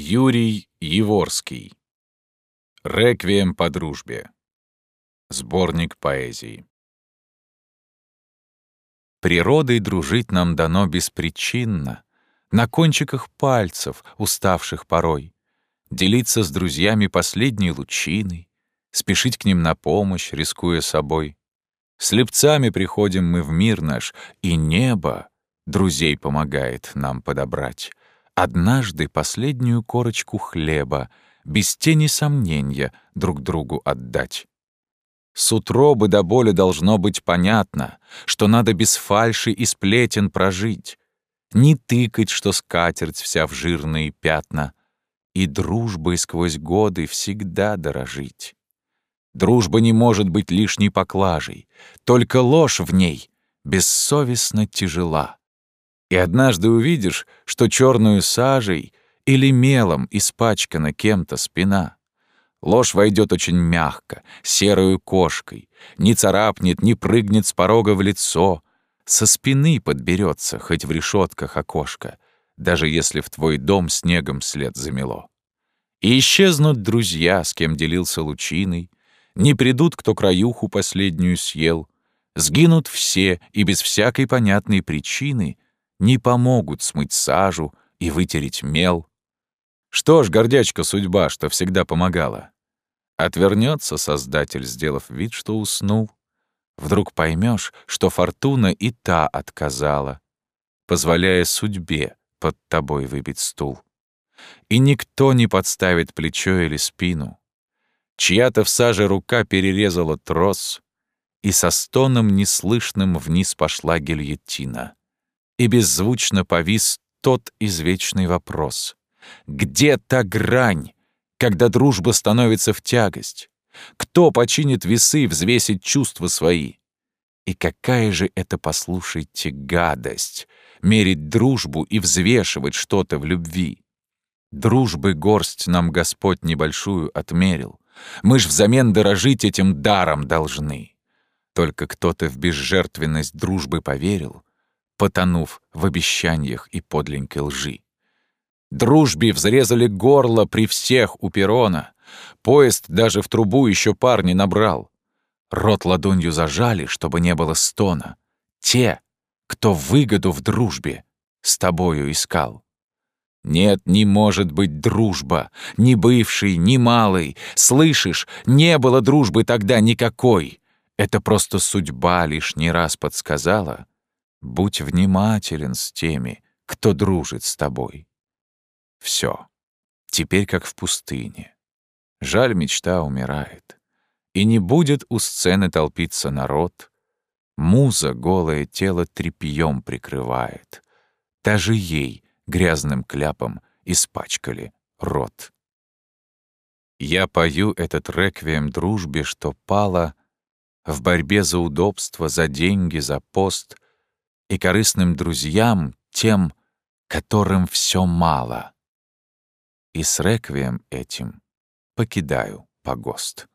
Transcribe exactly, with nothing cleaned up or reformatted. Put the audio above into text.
Юрий Яворский. «Реквием по дружбе». Сборник поэзии. Природой дружить нам дано беспричинно, на кончиках пальцев, уставших порой, делиться с друзьями последней лучиной, спешить к ним на помощь, рискуя собой. Слепцами приходим мы в мир наш, и небо друзей помогает нам подобрать. Однажды последнюю корочку хлеба без тени сомнения друг другу отдать. С утробы до боли должно быть понятно, что надо без фальши и сплетен прожить, не тыкать, что скатерть вся в жирные пятна, и дружбой сквозь годы всегда дорожить. Дружба не может быть лишней поклажей, только ложь в ней бессовестно тяжела. И однажды увидишь, что черную сажей или мелом испачкана кем-то спина. Ложь войдет очень мягко, серою кошкой, не царапнет, не прыгнет с порога в лицо, со спины подберется, хоть в решетках окошко, даже если в твой дом снегом след замело. И исчезнут друзья, с кем делился лучиной, не придут, кто краюху последнюю съел, сгинут все и без всякой понятной причины не помогут смыть сажу и вытереть мел. Что ж, гордячка судьба, что всегда помогала. Отвернется Создатель, сделав вид, что уснул. Вдруг поймешь, что фортуна и та отказала, позволяя судьбе под тобой выбить стул. И никто не подставит плечо или спину. Чья-то в саже рука перерезала трос, и со стоном неслышным вниз пошла гильотина. И беззвучно повис тот извечный вопрос: где та грань, когда дружба становится в тягость? Кто починит весы, взвесит чувства свои? И какая же это, послушайте, гадость — мерить дружбу и взвешивать что-то в любви. Дружбы горсть нам Господь небольшую отмерил. Мы ж взамен дорожить этим даром должны. Только кто-то в безжертвенность дружбы поверил, потонув в обещаниях и подленькой лжи. Дружбе взрезали горло при всех у перрона. Поезд даже в трубу еще пар не набрал. Рот ладонью зажали, чтобы не было стона. Те, кто выгоду в дружбе с тобою искал. Нет, не может быть дружба, ни бывшей, ни малой. Слышишь, не было дружбы тогда никакой. Это просто судьба лишний раз подсказала. Будь внимателен с теми, кто дружит с тобой. Все. Теперь как в пустыне. Жаль, мечта умирает. И не будет у сцены толпиться народ. Муза голое тело тряпьем прикрывает. Даже ей грязным кляпом испачкали рот. Я пою этот реквием дружбе, что пала в борьбе за удобство, за деньги, за пост, и корыстным друзьям, тем, которым все мало. И с реквием этим покидаю погост.